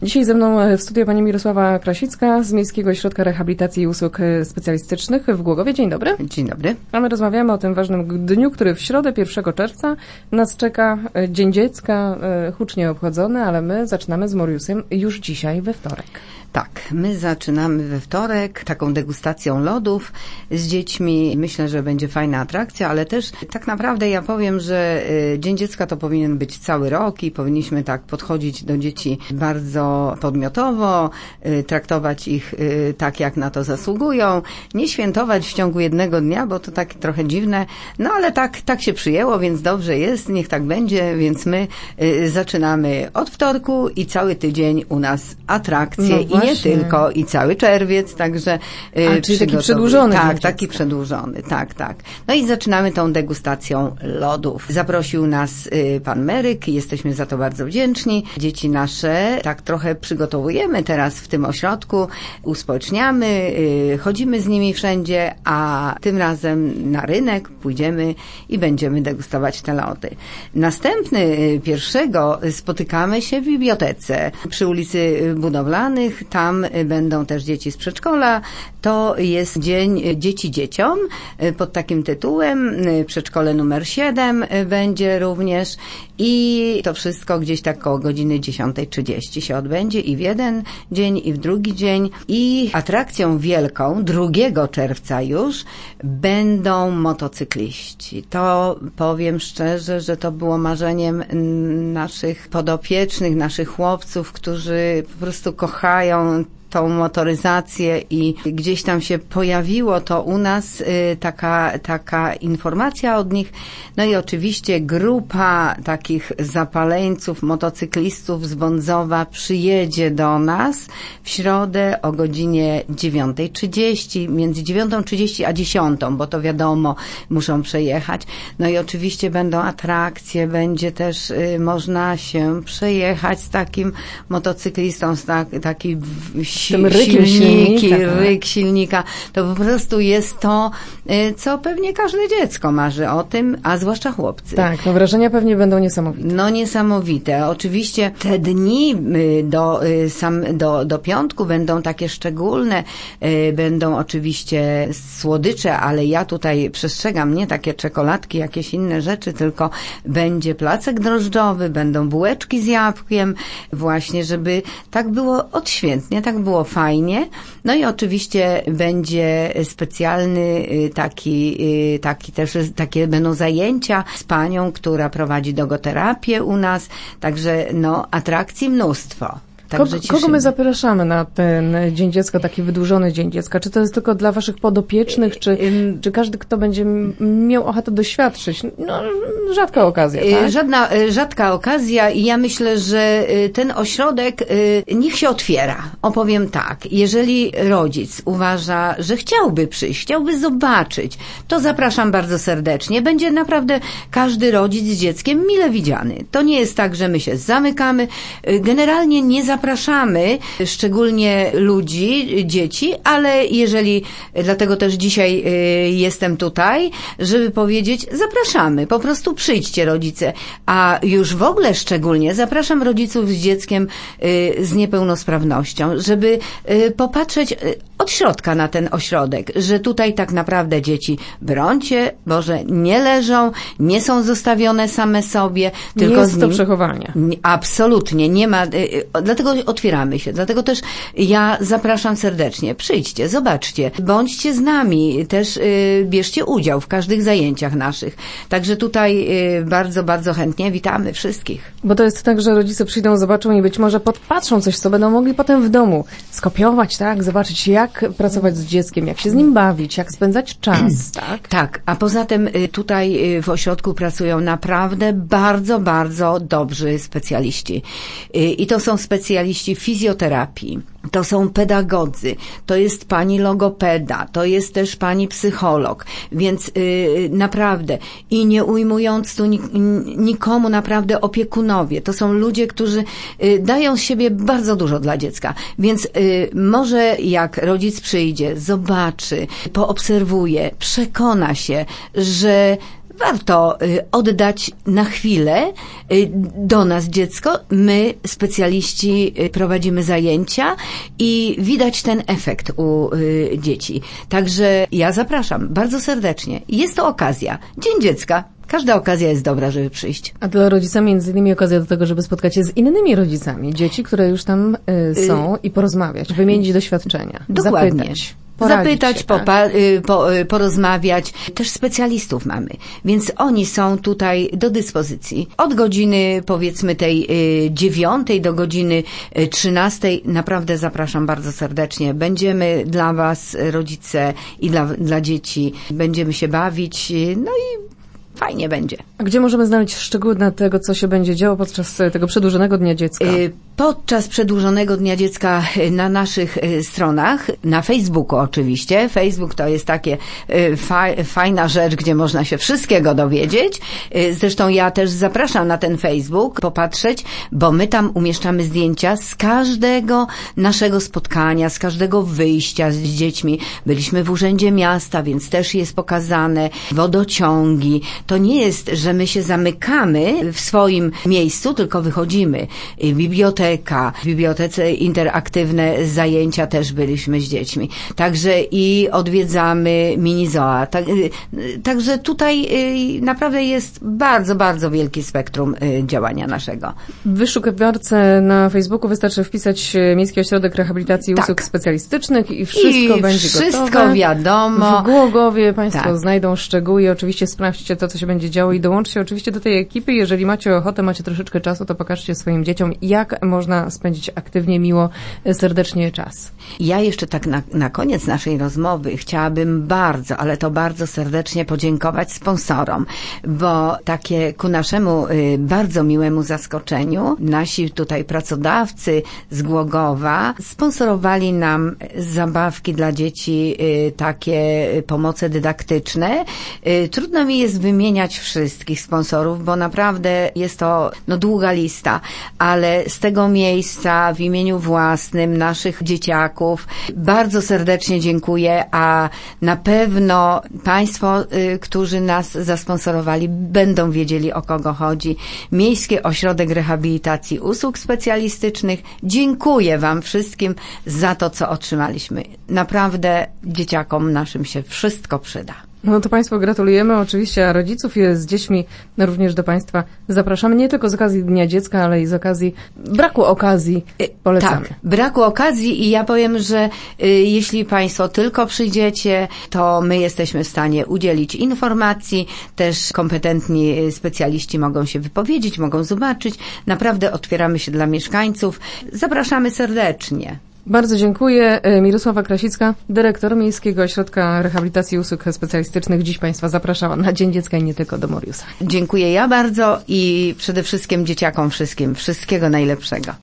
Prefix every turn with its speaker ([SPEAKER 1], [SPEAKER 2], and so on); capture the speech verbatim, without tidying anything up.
[SPEAKER 1] Dzisiaj ze mną w studiu pani Mirosława Krasicka z Miejskiego Ośrodka Rehabilitacji i Usług Specjalistycznych w Głogowie. Dzień dobry.
[SPEAKER 2] Dzień dobry.
[SPEAKER 1] A my rozmawiamy o tym ważnym dniu, który w środę, pierwszego czerwca nas czeka. Dzień Dziecka, hucznie obchodzony, ale my zaczynamy z Moriusem już dzisiaj we wtorek.
[SPEAKER 2] Tak, my zaczynamy we wtorek taką degustacją lodów z dziećmi. Myślę, że będzie fajna atrakcja, ale też tak naprawdę ja powiem, że Dzień Dziecka to powinien być cały rok i powinniśmy tak podchodzić do dzieci bardzo podmiotowo, traktować ich tak, jak na to zasługują, nie świętować w ciągu jednego dnia, bo to tak trochę dziwne, no ale tak, tak się przyjęło, więc dobrze jest, niech tak będzie, więc my zaczynamy od wtorku i cały tydzień u nas atrakcje. No nie tylko, i cały czerwiec, także...
[SPEAKER 1] A, czyli taki przedłużony.
[SPEAKER 2] Tak, taki przedłużony, tak, tak. No i zaczynamy tą degustacją lodów. Zaprosił nas y, pan Meryk, jesteśmy za to bardzo wdzięczni. Dzieci nasze tak trochę przygotowujemy teraz w tym ośrodku, uspołeczniamy, y, chodzimy z nimi wszędzie, a tym razem na rynek pójdziemy i będziemy degustować te lody. Następny, y, pierwszego spotykamy się w bibliotece przy ulicy Budowlanych. Tam będą też dzieci z przedszkola. To jest Dzień Dzieci Dzieciom pod takim tytułem. Przedszkole numer siedem będzie również i to wszystko gdzieś tak koło godziny dziesiąta trzydzieści się odbędzie i w jeden dzień, i w drugi dzień. I atrakcją wielką, drugiego czerwca już, będą motocykliści. To powiem szczerze, że to było marzeniem naszych podopiecznych, naszych chłopców, którzy po prostu kochają tą motoryzację i gdzieś tam się pojawiło to u nas, y, taka, taka informacja od nich. No i oczywiście grupa takich zapaleńców, motocyklistów z Bądzowa przyjedzie do nas w środę o godzinie dziewiąta trzydzieści, między dziewiątą trzydzieści a dziesiątą, bo to wiadomo, muszą przejechać. No i oczywiście będą atrakcje, będzie też y, można się przejechać z takim motocyklistą, z tak, taki
[SPEAKER 1] Rykiem
[SPEAKER 2] silniki,
[SPEAKER 1] silnika,
[SPEAKER 2] ryk silnika. To po prostu jest to, co pewnie każde dziecko marzy o tym, a zwłaszcza chłopcy.
[SPEAKER 1] Tak, no wrażenia pewnie będą niesamowite.
[SPEAKER 2] No niesamowite. Oczywiście te dni do, sam, do, do piątku będą takie szczególne, będą oczywiście słodycze, ale ja tutaj przestrzegam nie takie czekoladki, jakieś inne rzeczy, tylko będzie placek drożdżowy, będą bułeczki z jabłkiem, właśnie, żeby tak było odświętnie, tak było fajnie. No i oczywiście będzie specjalny taki, taki też, takie będą zajęcia z panią, która prowadzi dogoterapię u nas. Także no, atrakcji mnóstwo.
[SPEAKER 1] Kogo, kogo my zapraszamy na ten Dzień Dziecka, taki wydłużony Dzień Dziecka? Czy to jest tylko dla waszych podopiecznych, czy, czy każdy, kto będzie miał ochotę doświadczyć? No, rzadka okazja, tak?
[SPEAKER 2] Żadna, rzadka okazja i ja myślę, że ten ośrodek niech się otwiera. Opowiem tak, jeżeli rodzic uważa, że chciałby przyjść, chciałby zobaczyć, to zapraszam bardzo serdecznie. Będzie naprawdę każdy rodzic z dzieckiem mile widziany. To nie jest tak, że my się zamykamy. Generalnie nie zapraszamy Zapraszamy szczególnie ludzi, dzieci, ale jeżeli, dlatego też dzisiaj y, jestem tutaj, żeby powiedzieć, zapraszamy, po prostu przyjdźcie rodzice, a już w ogóle szczególnie zapraszam rodziców z dzieckiem y, z niepełnosprawnością, żeby y, popatrzeć od środka na ten ośrodek, że tutaj tak naprawdę dzieci, brońcie, Boże, nie leżą, nie są zostawione same sobie, tylko
[SPEAKER 1] nie jest
[SPEAKER 2] z
[SPEAKER 1] to
[SPEAKER 2] nim,
[SPEAKER 1] przechowanie.
[SPEAKER 2] Absolutnie, nie ma, y, dlatego otwieramy się, dlatego też ja zapraszam serdecznie, przyjdźcie, zobaczcie, bądźcie z nami, też y, bierzcie udział w każdych zajęciach naszych. Także tutaj y, bardzo, bardzo chętnie witamy wszystkich.
[SPEAKER 1] Bo to jest tak, że rodzice przyjdą, zobaczą i być może podpatrzą coś, co będą mogli potem w domu skopiować, tak, zobaczyć jak pracować z dzieckiem, jak się z nim bawić, jak spędzać czas, tak?
[SPEAKER 2] Tak, a poza tym y, tutaj y, w ośrodku pracują naprawdę bardzo, bardzo dobrzy specjaliści. Y, I to są specjaliści fizjoterapii, to są pedagodzy, to jest pani logopeda, to jest też pani psycholog, więc yy, naprawdę i nie ujmując tu nik- nikomu naprawdę opiekunowie, to są ludzie, którzy yy, dają z siebie bardzo dużo dla dziecka, więc yy, może jak rodzic przyjdzie, zobaczy, poobserwuje, przekona się, że warto oddać na chwilę do nas dziecko. My, specjaliści, prowadzimy zajęcia i widać ten efekt u dzieci. Także ja zapraszam bardzo serdecznie. Jest to okazja. Dzień Dziecka. Każda okazja jest dobra, żeby przyjść.
[SPEAKER 1] A dla rodzica między innymi okazja do tego, żeby spotkać się z innymi rodzicami, dzieci, które już tam y, są y i porozmawiać, wymienić doświadczenia.
[SPEAKER 2] Dokładnie.
[SPEAKER 1] Zapytać.
[SPEAKER 2] Zapytać,
[SPEAKER 1] się,
[SPEAKER 2] popa-
[SPEAKER 1] tak?
[SPEAKER 2] po, porozmawiać. Też specjalistów mamy, więc oni są tutaj do dyspozycji. Od godziny powiedzmy tej dziewiątej do godziny trzynastej naprawdę zapraszam bardzo serdecznie. Będziemy dla was, rodzice i dla, dla dzieci, będziemy się bawić, no i fajnie będzie.
[SPEAKER 1] A gdzie możemy znaleźć szczegóły na tego, co się będzie działo podczas tego przedłużonego Dnia Dziecka?
[SPEAKER 2] Podczas przedłużonego Dnia Dziecka na naszych stronach, na Facebooku oczywiście. Facebook to jest takie fa- fajna rzecz, gdzie można się wszystkiego dowiedzieć. Zresztą ja też zapraszam na ten Facebook popatrzeć, bo my tam umieszczamy zdjęcia z każdego naszego spotkania, z każdego wyjścia z dziećmi. Byliśmy w Urzędzie Miasta, więc też jest pokazane, wodociągi. To nie jest, że my się zamykamy w swoim miejscu, tylko wychodzimy. Biblioteka, w bibliotece interaktywne zajęcia też byliśmy z dziećmi. Także i odwiedzamy mini-zoa. Tak, także tutaj naprawdę jest bardzo, bardzo wielkie spektrum działania naszego.
[SPEAKER 1] W wyszukiwarce na Facebooku wystarczy wpisać Miejski Ośrodek Rehabilitacji i
[SPEAKER 2] tak.
[SPEAKER 1] Usług Specjalistycznych i wszystko
[SPEAKER 2] I
[SPEAKER 1] będzie
[SPEAKER 2] wszystko
[SPEAKER 1] gotowe.
[SPEAKER 2] Wszystko wiadomo.
[SPEAKER 1] W Głogowie Państwo
[SPEAKER 2] tak.
[SPEAKER 1] znajdą szczegóły i oczywiście sprawdźcie to, co się będzie działo i dołączcie oczywiście do tej ekipy. Jeżeli macie ochotę, macie troszeczkę czasu, to pokażcie swoim dzieciom, jak można spędzić aktywnie, miło, serdecznie czas.
[SPEAKER 2] Ja jeszcze tak na, na koniec naszej rozmowy chciałabym bardzo, ale to bardzo serdecznie podziękować sponsorom, bo takie ku naszemu y, bardzo miłemu zaskoczeniu nasi tutaj pracodawcy z Głogowa sponsorowali nam zabawki dla dzieci, y, takie pomoce dydaktyczne. Y, trudno mi jest wymieniać wszystkich sponsorów, bo naprawdę jest to no, długa lista, ale z tego miejsca w imieniu własnym naszych dzieciaków bardzo serdecznie dziękuję, a na pewno Państwo, y, którzy nas zasponsorowali, będą wiedzieli, o kogo chodzi. Miejski Ośrodek Rehabilitacji Usług Specjalistycznych. Dziękuję Wam wszystkim za to, co otrzymaliśmy. Naprawdę dzieciakom naszym się wszystko przyda.
[SPEAKER 1] No to Państwu gratulujemy oczywiście, a rodziców z dziećmi również do Państwa zapraszamy, nie tylko z okazji Dnia Dziecka, ale i z okazji braku okazji. Polecamy.
[SPEAKER 2] Tak, braku okazji i ja powiem, że y, jeśli Państwo tylko przyjdziecie, to my jesteśmy w stanie udzielić informacji, też kompetentni specjaliści mogą się wypowiedzieć, mogą zobaczyć. Naprawdę otwieramy się dla mieszkańców. Zapraszamy serdecznie.
[SPEAKER 1] Bardzo dziękuję. Mirosława Krasicka, dyrektor Miejskiego Ośrodka Rehabilitacji i Usług Specjalistycznych. Dziś Państwa zapraszała na Dzień Dziecka i nie tylko do Moriusa.
[SPEAKER 2] Dziękuję ja bardzo i przede wszystkim dzieciakom wszystkim. Wszystkiego najlepszego.